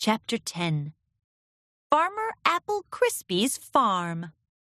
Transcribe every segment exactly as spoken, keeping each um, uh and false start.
Chapter ten. Farmer Apple Crispy's Farm.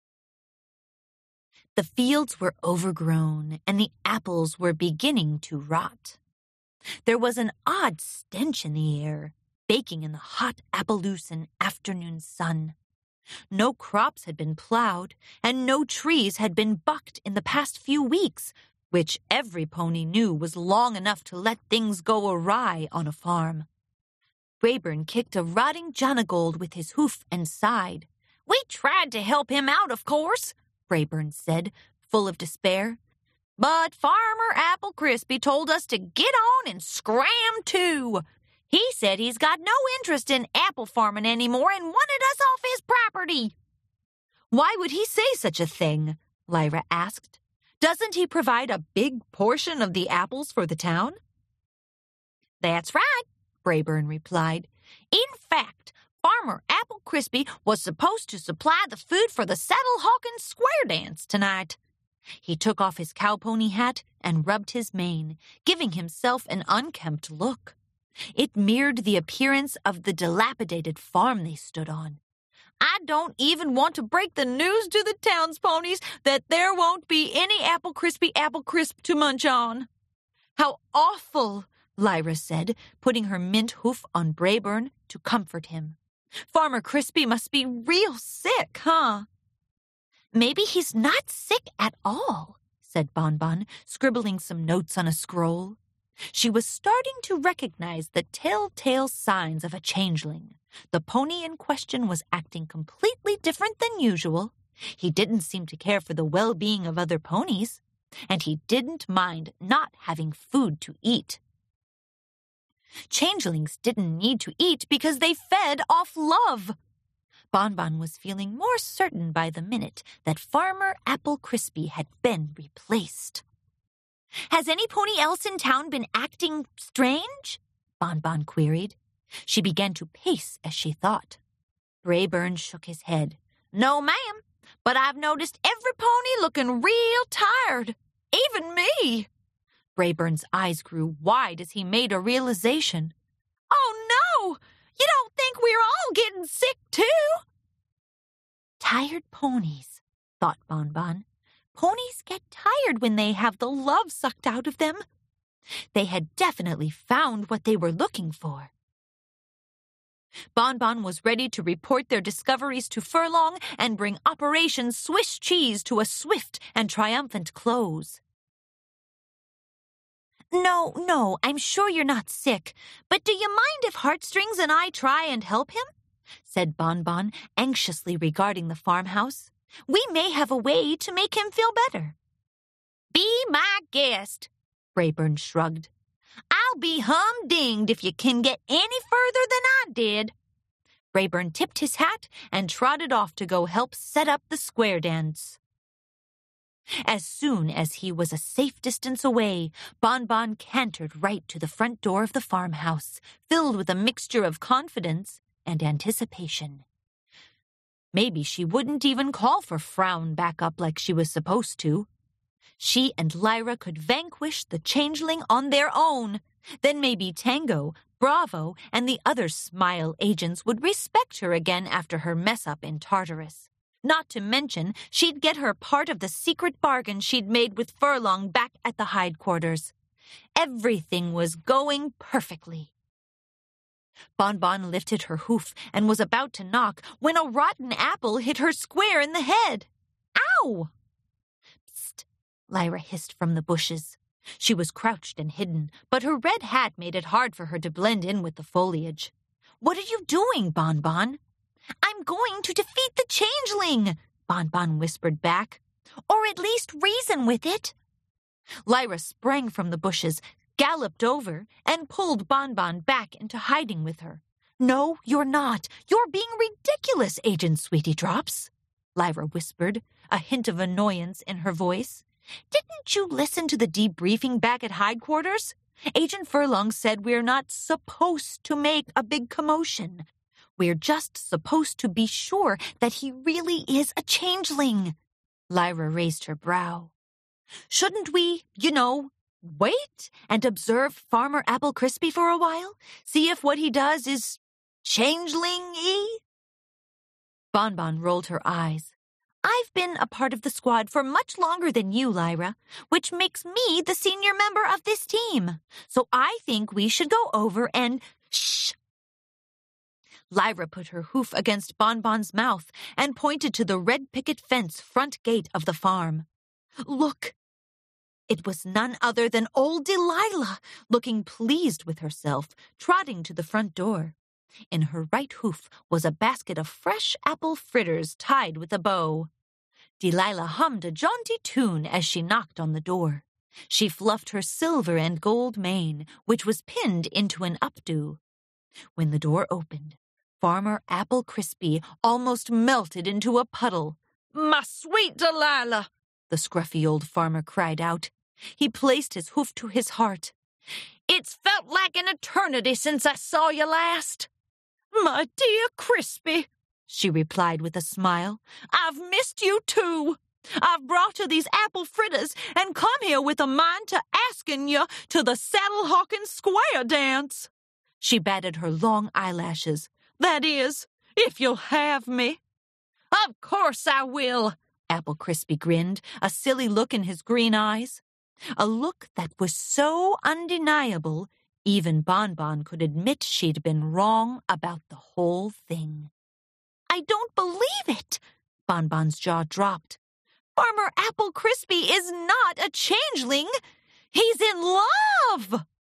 The fields were overgrown, and the apples were beginning to rot. There was an odd stench in the air, baking in the hot Appaloosan afternoon sun. No crops had been plowed, and no trees had been bucked in the past few weeks, which every pony knew was long enough to let things go awry on a farm. Braeburn kicked a rotting Jonagold with his hoof and sighed. "We tried to help him out, of course," Braeburn said, full of despair. "But Farmer Apple Crispy told us to get on and scram too. He said he's got no interest in apple farming anymore and wanted us off his property." "Why would he say such a thing?" Lyra asked. "Doesn't he provide a big portion of the apples for the town?" "That's right," Braeburn replied. "In fact, Farmer Apple Crispy was supposed to supply the food for the Saddle Hawkins Square Dance tonight." He took off his cowpony hat and rubbed his mane, giving himself an unkempt look. It mirrored the appearance of the dilapidated farm they stood on. "I don't even want to break the news to the townsponies that there won't be any Apple Crispy Apple Crisp to munch on." "How awful!" Lyra said, putting her mint hoof on Braeburn to comfort him. "Farmer Crispy must be real sick, huh?" "Maybe he's not sick at all," said Bonbon, scribbling some notes on a scroll. She was starting to recognize the telltale signs of a changeling. The pony in question was acting completely different than usual. He didn't seem to care for the well-being of other ponies, and he didn't mind not having food to eat. Changelings didn't need to eat because they fed off love. Bonbon was feeling more certain by the minute that Farmer Apple Crispy had been replaced. "Has any pony else in town been acting strange?" Bonbon queried. She began to pace as she thought. Braeburn shook his head. "No, ma'am, but I've noticed every pony looking real tired. Even me." Braeburn's eyes grew wide as he made a realization. "Oh, no! You don't think we're all getting sick, too?" "Tired ponies," thought Bonbon. "Ponies get tired when they have the love sucked out of them." They had definitely found what they were looking for. Bonbon was ready to report their discoveries to Furlong and bring Operation Swiss Cheese to a swift and triumphant close. "No, no, I'm sure you're not sick, but do you mind if Heartstrings and I try and help him?" said Bonbon, anxiously regarding the farmhouse. "We may have a way to make him feel better." "Be my guest," Braeburn shrugged. "I'll be humdinged if you can get any further than I did." Braeburn tipped his hat and trotted off to go help set up the square dance. As soon as he was a safe distance away, Bonbon cantered right to the front door of the farmhouse, filled with a mixture of confidence and anticipation. Maybe she wouldn't even call for Frown back up like she was supposed to. She and Lyra could vanquish the changeling on their own. Then maybe Tango, Bravo, and the other Smile agents would respect her again after her mess-up in Tartarus. Not to mention, she'd get her part of the secret bargain she'd made with Furlong back at the hidquarters. Everything was going perfectly. Bonbon lifted her hoof and was about to knock when a rotten apple hit her square in the head. "Ow!" "Psst," Lyra hissed from the bushes. She was crouched and hidden, but her red hat made it hard for her to blend in with the foliage. "What are you doing, Bonbon?" "I'm going to defeat the changeling," Bonbon whispered back. "Or at least reason with it." Lyra sprang from the bushes, galloped over, and pulled Bonbon back into hiding with her. "No, you're not. You're being ridiculous, Agent Sweetie Drops," Lyra whispered, a hint of annoyance in her voice. "Didn't you listen to the debriefing back at hidquarters? Agent Furlong said we're not supposed to make a big commotion. We're just supposed to be sure that he really is a changeling." Lyra raised her brow. "Shouldn't we, you know, wait and observe Farmer Apple Crispy for a while? See if what he does is changeling-y? Bon-Bon rolled her eyes. I've been a part of the squad for much longer than you, Lyra, which makes me the senior member of this team. So I think we should go over and— Shh! Lyra put her hoof against Bon-Bon's mouth and pointed to the red picket fence front gate of the farm. Look! It was none other than old Delilah, looking pleased with herself, trotting to the front door. In her right hoof was a basket of fresh apple fritters tied with a bow. Delilah hummed a jaunty tune as she knocked on the door. She fluffed her silver and gold mane, which was pinned into an updo. When the door opened, Farmer Apple Crispy almost melted into a puddle. "My sweet Delilah!" the scruffy old farmer cried out. He placed his hoof to his heart. "It's felt like an eternity since I saw you last." "My dear Crispy," she replied with a smile, "I've missed you too. I've brought you these apple fritters and come here with a mind to asking you to the Saddle Hawkins Square dance." She batted her long eyelashes. "That is, if you'll have me." "Of course I will," Apple Crispy grinned, a silly look in his green eyes. A look that was so undeniable, even Bon-Bon could admit she'd been wrong about the whole thing. "I don't believe it!" Bon-Bon's jaw dropped. "Farmer Apple Crispy is not a changeling. He's in love!"